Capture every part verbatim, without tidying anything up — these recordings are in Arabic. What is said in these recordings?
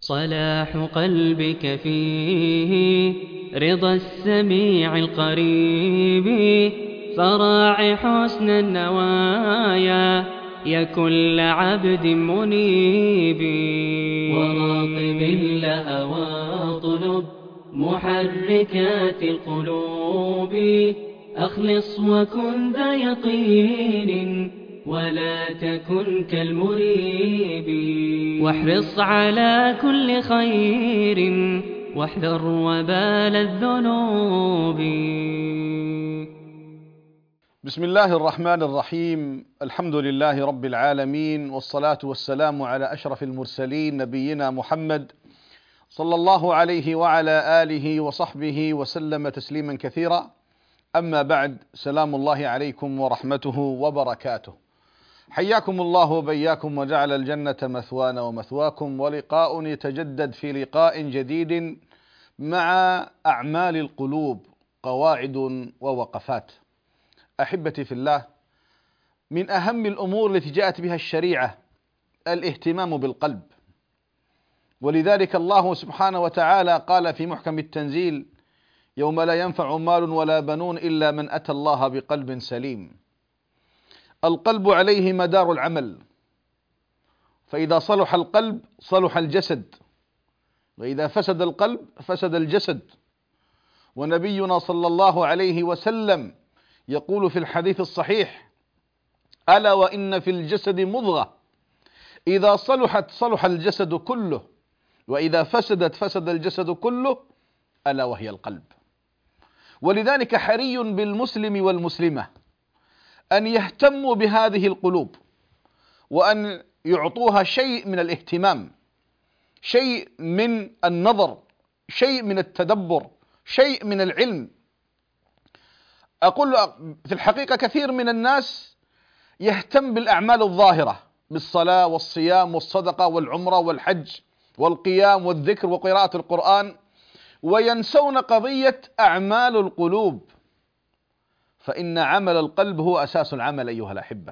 صلاح قلبك فيه رضا السميع القريب، فراع حسن النوايا يا كل عبد منيب. وراقب الله واطلب محركات القلوب، أخلص وكن ذا يقين ولا تكن كالمريب. واحرص على كل خير واحذر وبال الذنوب. بسم الله الرحمن الرحيم. الحمد لله رب العالمين، والصلاة والسلام على أشرف المرسلين نبينا محمد صلى الله عليه وعلى آله وصحبه وسلم تسليما كثيرا. أما بعد، سلام الله عليكم ورحمته وبركاته. حياكم الله وبياكم وجعل الجنة مثوانا ومثواكم، ولقاء يتجدد في لقاء جديد مع أعمال القلوب، قواعد ووقفات. أحبتي في الله، من أهم الأمور التي جاءت بها الشريعة الاهتمام بالقلب، ولذلك الله سبحانه وتعالى قال في محكم التنزيل: يوم لا ينفع مال ولا بنون إلا من أتى الله بقلب سليم. القلب عليه مدار العمل، فإذا صلح القلب صلح الجسد، وإذا فسد القلب فسد الجسد. ونبينا صلى الله عليه وسلم يقول في الحديث الصحيح: ألا وإن في الجسد مضغة إذا صلحت صلح الجسد كله، وإذا فسدت فسد الجسد كله، ألا وهي القلب. ولذلك حري بالمسلم والمسلمة أن يهتموا بهذه القلوب، وأن يعطوها شيء من الاهتمام، شيء من النظر، شيء من التدبر، شيء من العلم. أقول في الحقيقة كثير من الناس يهتم بالأعمال الظاهرة، بالصلاة والصيام والصدقة والعمرة والحج والقيام والذكر وقراءة القرآن، وينسون قضية أعمال القلوب، فإن عمل القلب هو أساس العمل أيها الأحبة.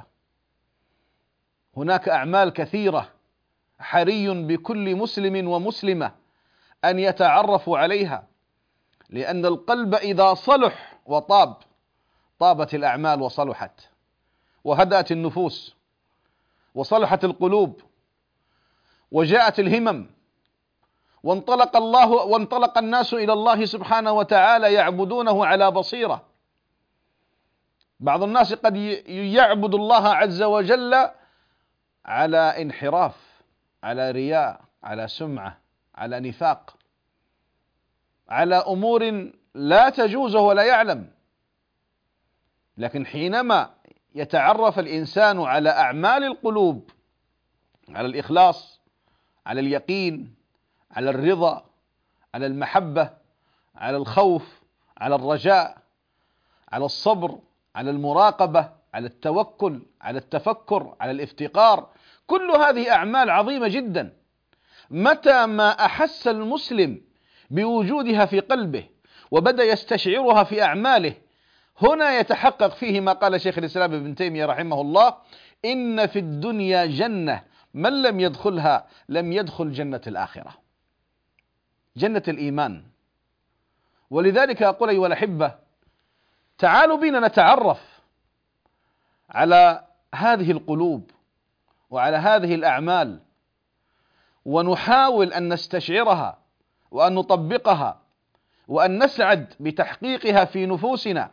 هناك أعمال كثيرة حري بكل مسلم ومسلمة أن يتعرفوا عليها، لأن القلب إذا صلح وطاب طابت الأعمال وصلحت وهدأت النفوس وصلحت القلوب وجاءت الهمم، وانطلق الله وانطلق الناس إلى الله سبحانه وتعالى يعبدونه على بصيرة. بعض الناس قد يعبد الله عز وجل على انحراف، على رياء، على سمعة، على نفاق، على أمور لا تجوز ولا يعلم. لكن حينما يتعرف الإنسان على أعمال القلوب، على الإخلاص، على اليقين، على الرضا، على المحبة، على الخوف، على الرجاء، على الصبر، على المراقبة، على التوكل، على التفكر، على الافتقار، كل هذه أعمال عظيمة جدا. متى ما أحس المسلم بوجودها في قلبه وبدأ يستشعرها في أعماله، هنا يتحقق فيه ما قال شيخ الإسلام ابن تيمية رحمه الله: إن في الدنيا جنة من لم يدخلها لم يدخل جنة الآخرة، جنة الإيمان. ولذلك أقول أيها الأحبة، تعالوا بنا نتعرف على هذه القلوب وعلى هذه الأعمال، ونحاول أن نستشعرها وأن نطبقها وأن نسعد بتحقيقها في نفوسنا.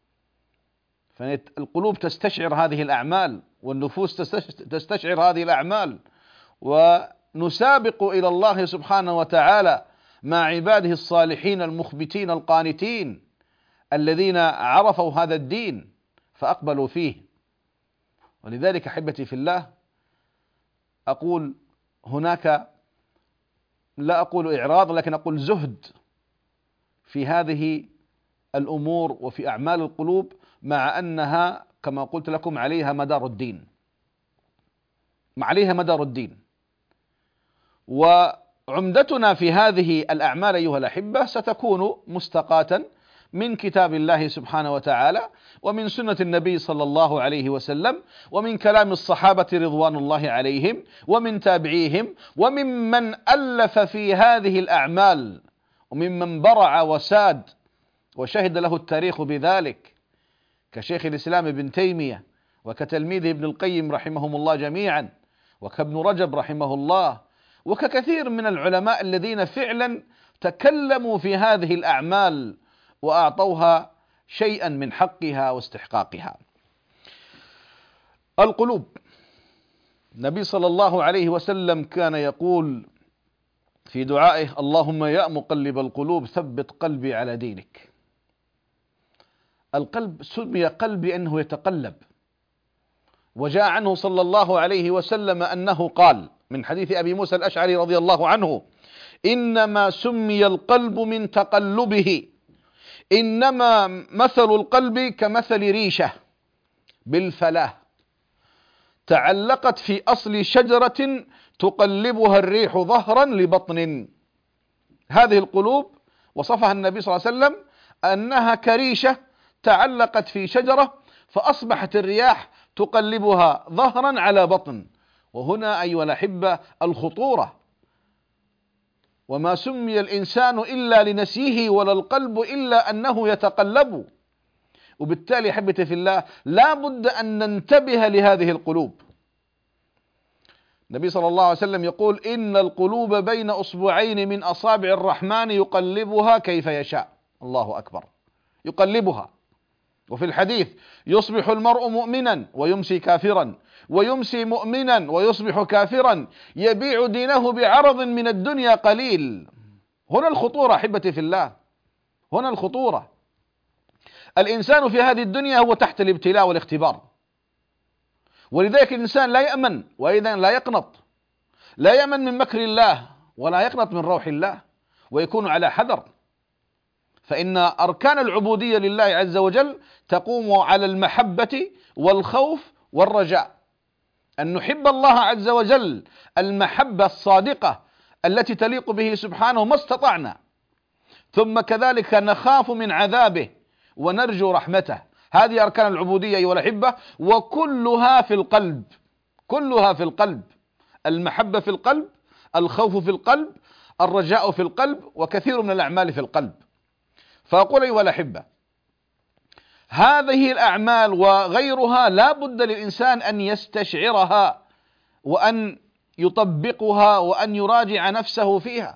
فالقلوب تستشعر هذه الأعمال، والنفوس تستشعر هذه الأعمال، ونسابق إلى الله سبحانه وتعالى مع عباده الصالحين المخبتين القانتين الذين عرفوا هذا الدين فأقبلوا فيه. ولذلك أحبتي في الله، أقول هناك، لا أقول إعراض، لكن أقول زهد في هذه الأمور وفي أعمال القلوب، مع أنها كما قلت لكم عليها مدار الدين، عليها مدار الدين. وعمدتنا في هذه الأعمال أيها الأحبة ستكون مستقاة من كتاب الله سبحانه وتعالى، ومن سنة النبي صلى الله عليه وسلم، ومن كلام الصحابة رضوان الله عليهم، ومن تابعيهم، وممن ألف في هذه الأعمال، وممن برع وساد وشهد له التاريخ بذلك، كشيخ الإسلام ابن تيمية، وكتلميذه ابن القيم رحمهم الله جميعا، وكابن رجب رحمه الله، وككثير من العلماء الذين فعلا تكلموا في هذه الأعمال وأعطوها شيئا من حقها واستحقاقها. القلوب، النبي صلى الله عليه وسلم كان يقول في دعائه: اللهم يا مقلب القلوب ثبت قلبي على دينك. القلب سمي قلب لأنه يتقلب، وجاء عنه صلى الله عليه وسلم أنه قال من حديث أبي موسى الأشعري رضي الله عنه: إنما سمي القلب من تقلبه، إنما مثل القلب كمثل ريشة بالفلاة تعلقت في أصل شجرة تقلبها الريح ظهرا لبطن. هذه القلوب وصفها النبي صلى الله عليه وسلم أنها كريشة تعلقت في شجرة فأصبحت الرياح تقلبها ظهرا على بطن. وهنا أيها الأحبة الخطورة، وما سمي الإنسان إلا لنسيه ولا القلب إلا أنه يتقلب. وبالتالي أحبتي في الله لا بد أن ننتبه لهذه القلوب. النبي صلى الله عليه وسلم يقول: إن القلوب بين أصبعين من أصابع الرحمن يقلبها كيف يشاء. الله أكبر، يقلبها. وفي الحديث: يصبح المرء مؤمنا ويمسي كافرا، ويمسي مؤمنا ويصبح كافرا، يبيع دينه بعرض من الدنيا قليل. هنا الخطورة أحبتي في الله، هنا الخطورة. الإنسان في هذه الدنيا هو تحت الابتلاء والاختبار، ولذلك الإنسان لا يأمن وأيضا لا يقنط، لا يأمن من مكر الله ولا يقنط من روح الله، ويكون على حذر. فإن أركان العبودية لله عز وجل تقوم على المحبة والخوف والرجاء، أن نحب الله عز وجل المحبة الصادقة التي تليق به سبحانه ما استطعنا، ثم كذلك نخاف من عذابه ونرجو رحمته. هذه أركان العبودية أيها الأحبة، وكلها في القلب، كلها في القلب. المحبة في القلب، الخوف في القلب، الرجاء في القلب، وكثير من الأعمال في القلب. فأقول أيها الأحبة، هذه الأعمال وغيرها لا بد للإنسان أن يستشعرها وأن يطبقها وأن يراجع نفسه فيها.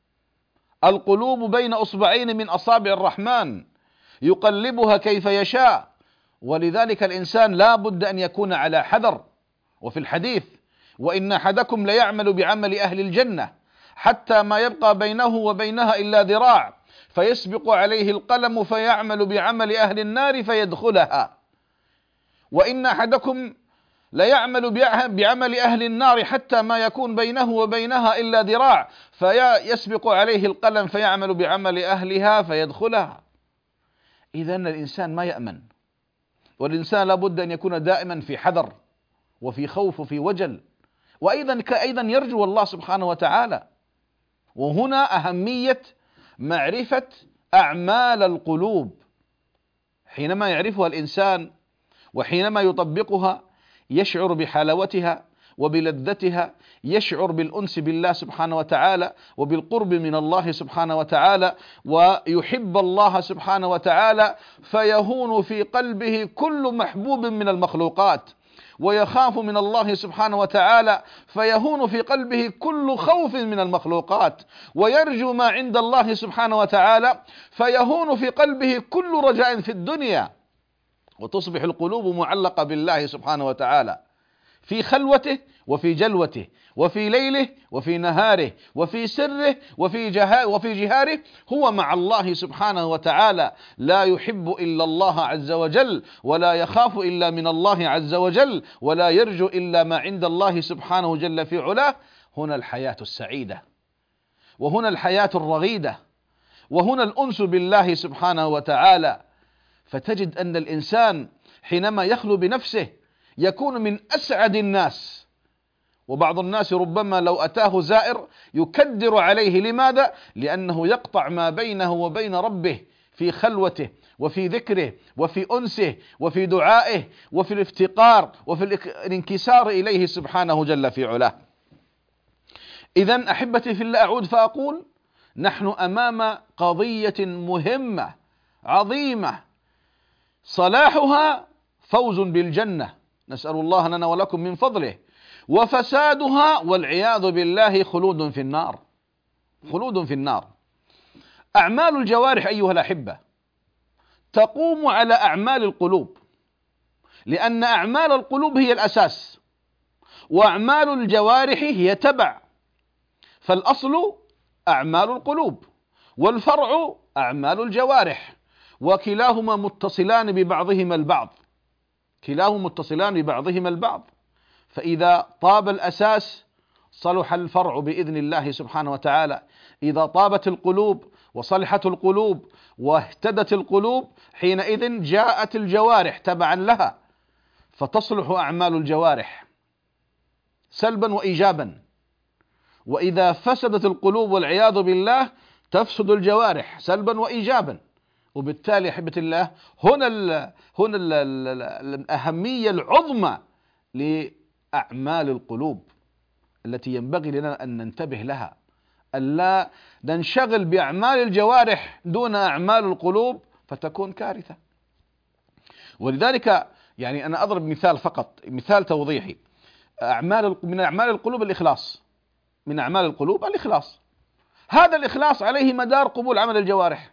القلوب بين أصبعين من أصابع الرحمن يقلبها كيف يشاء، ولذلك الإنسان لا بد أن يكون على حذر. وفي الحديث: وإن أحدكم ليعمل بعمل أهل الجنة حتى ما يبقى بينه وبينها إلا ذراع، فيسبق عليه القلم فيعمل بعمل أهل النار فيدخلها. وإن أحدكم ليعمل بعمل أهل النار حتى ما يكون بينه وبينها إلا ذراع، فيسبق عليه القلم فيعمل بعمل أهلها فيدخلها. إذن الإنسان ما يأمن، والإنسان لابد أن يكون دائما في حذر وفي خوف وفي وجل، وأيضا كأيضا يرجو الله سبحانه وتعالى. وهنا أهمية معرفة أعمال القلوب. حينما يعرفها الإنسان وحينما يطبقها يشعر بحلاوتها وبلذتها، يشعر بالأنس بالله سبحانه وتعالى وبالقرب من الله سبحانه وتعالى، ويحب الله سبحانه وتعالى، فيهون في قلبه كل محبوب من المخلوقات، ويخاف من الله سبحانه وتعالى، فيهون في قلبه كل خوف من المخلوقات، ويرجو ما عند الله سبحانه وتعالى، فيهون في قلبه كل رجاء في الدنيا، وتصبح القلوب معلقة بالله سبحانه وتعالى في خلوته وفي جلوته وفي ليله وفي نهاره وفي سره وفي جها وفي جهاره. هو مع الله سبحانه وتعالى، لا يحب إلا الله عز وجل، ولا يخاف إلا من الله عز وجل، ولا يرجو إلا ما عند الله سبحانه جل في علاه. هنا الحياة السعيدة، وهنا الحياة الرغيدة، وهنا الأنس بالله سبحانه وتعالى. فتجد أن الإنسان حينما يخلو بنفسه يكون من أسعد الناس. وبعض الناس ربما لو أتاه زائر يكدر عليه. لماذا؟ لأنه يقطع ما بينه وبين ربه في خلوته وفي ذكره وفي أنسه وفي دعائه وفي الافتقار وفي الانكسار إليه سبحانه جل في علاه. إذن أحبتي في الله، أعود فأقول نحن أمام قضية مهمة عظيمة صلاحها فوز بالجنة، نسأل الله لنا ولكم من فضله، وفسادها والعياذ بالله خلود في النار، خلود في النار. أعمال الجوارح أيها الأحبة تقوم على أعمال القلوب، لأن أعمال القلوب هي الأساس، وأعمال الجوارح هي تبع. فالأصل أعمال القلوب، والفرع أعمال الجوارح، وكلاهما متصلان ببعضهما البعض، كلاهما متصلان ببعضهما البعض. فإذا طاب الأساس صلح الفرع بإذن الله سبحانه وتعالى. إذا طابت القلوب وصلحت القلوب واهتدت القلوب، حينئذ جاءت الجوارح تبعا لها، فتصلح أعمال الجوارح سلبا وإيجابا. وإذا فسدت القلوب والعياذ بالله تفسد الجوارح سلبا وإيجابا. وبالتالي أحبة الله هنا ال هنا ال ال الأهمية العظمى لأعمال القلوب التي ينبغي لنا أن ننتبه لها، ألا ننشغل بأعمال الجوارح دون أعمال القلوب فتكون كارثة. ولذلك يعني أنا أضرب مثال فقط، مثال توضيحي. أعمال من أعمال القلوب الإخلاص، من أعمال القلوب الإخلاص. هذا الإخلاص عليه مدار قبول عمل الجوارح.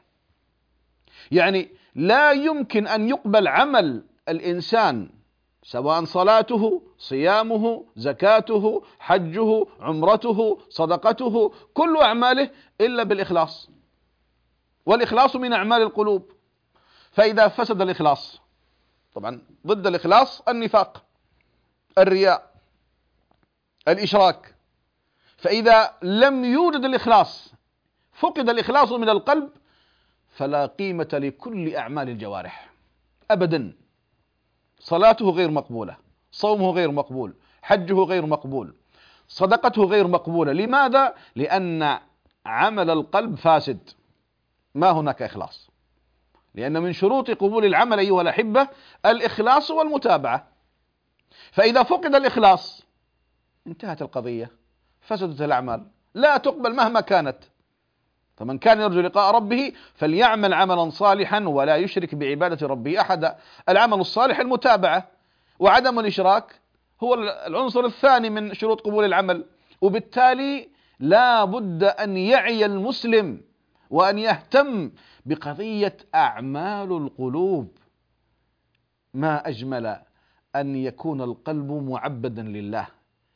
يعني لا يمكن أن يقبل عمل الإنسان سواء صلاته، صيامه، زكاته، حجه، عمرته، صدقته، كل أعماله إلا بالإخلاص، والإخلاص من أعمال القلوب. فإذا فسد الإخلاص، طبعا ضد الإخلاص النفاق، الرياء، الإشراك. فإذا لم يوجد الإخلاص، فقد الإخلاص من القلب، فلا قيمة لكل أعمال الجوارح أبدا. صلاته غير مقبولة، صومه غير مقبول، حجه غير مقبول، صدقته غير مقبولة. لماذا؟ لأن عمل القلب فاسد، ما هناك إخلاص. لأن من شروط قبول العمل أيها الأحبة الإخلاص والمتابعة. فإذا فقد الإخلاص انتهت القضية، فسدت الأعمال، لا تقبل مهما كانت. فمن كان يرجو لقاء ربه فليعمل عملا صالحا ولا يشرك بعبادة ربه أحدا. العمل الصالح المتابعة، وعدم الإشراك هو العنصر الثاني من شروط قبول العمل. وبالتالي لا بد أن يعي المسلم وأن يهتم بقضية أعمال القلوب. ما أجمل أن يكون القلب معبدا لله،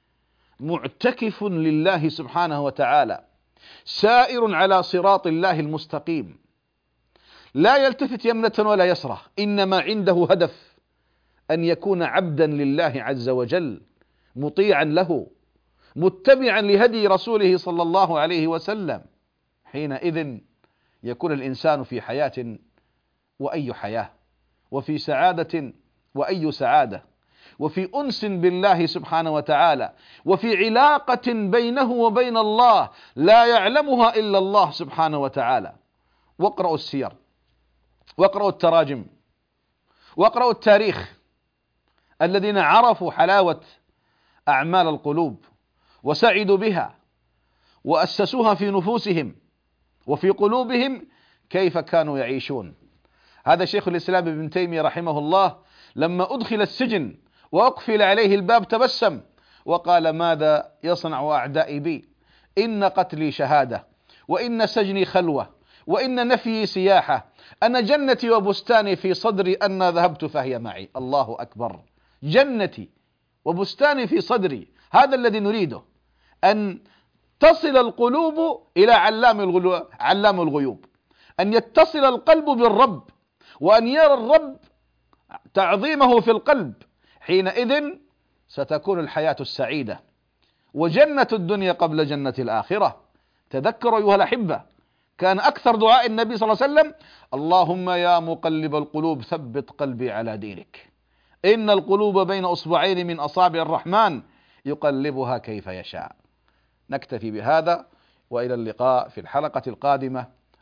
معتكف لله سبحانه وتعالى، سائر على صراط الله المستقيم، لا يلتفت يمنة ولا يسرى، إنما عنده هدف أن يكون عبدا لله عز وجل، مطيعا له، متبعا لهدي رسوله صلى الله عليه وسلم. حينئذ يكون الإنسان في حياة وأي حياة، وفي سعادة وأي سعادة، وفي أنس بالله سبحانه وتعالى، وفي علاقة بينه وبين الله لا يعلمها إلا الله سبحانه وتعالى. واقرأوا السير، واقرأوا التراجم، واقرأوا التاريخ، الذين عرفوا حلاوة أعمال القلوب وسعدوا بها وأسسوها في نفوسهم وفي قلوبهم، كيف كانوا يعيشون. هذا شيخ الإسلام ابن تيمية رحمه الله لما أدخل السجن وأقفل عليه الباب تبسم وقال: ماذا يصنع أعدائي بي؟ إن قتلي شهادة، وإن سجني خلوة، وإن نفيي سياحة، أنا جنتي وبستاني في صدري، أن ذهبت فهي معي. الله أكبر، جنتي وبستاني في صدري، هذا الذي نريده، أن تصل القلوب إلى علام علام الغيوب، أن يتصل القلب بالرب، وأن يرى الرب تعظيمه في القلب. حينئذ ستكون الحياة السعيدة وجنة الدنيا قبل جنة الآخرة. تذكروا أيها الأحبة، كان أكثر دعاء النبي صلى الله عليه وسلم: اللهم يا مقلب القلوب ثبت قلبي على دينك، إن القلوب بين أصبعين من أصابع الرحمن يقلبها كيف يشاء. نكتفي بهذا، وإلى اللقاء في الحلقة القادمة.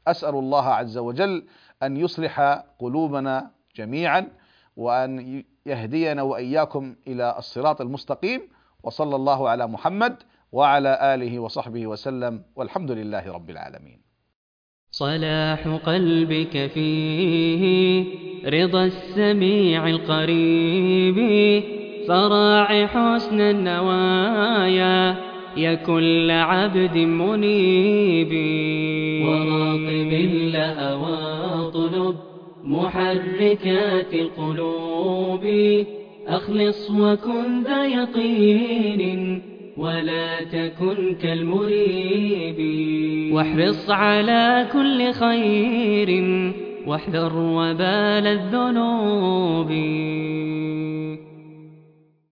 أسأل الله عز وجل أن يصلح قلوبنا جميعا، وأن يهدينا وإياكم إلى الصراط المستقيم، وصلى الله على محمد وعلى آله وصحبه وسلم، والحمد لله رب العالمين. صلاح قلبك فيه رضا السميع القريب، فراع حسن النوايا يا كل عبد منيب. وراقب الله واطلب محركات القلوب، أخلص وكن ذا يقين ولا تكن كالمريب. واحرص على كل خير واحذر وبال الذنوب.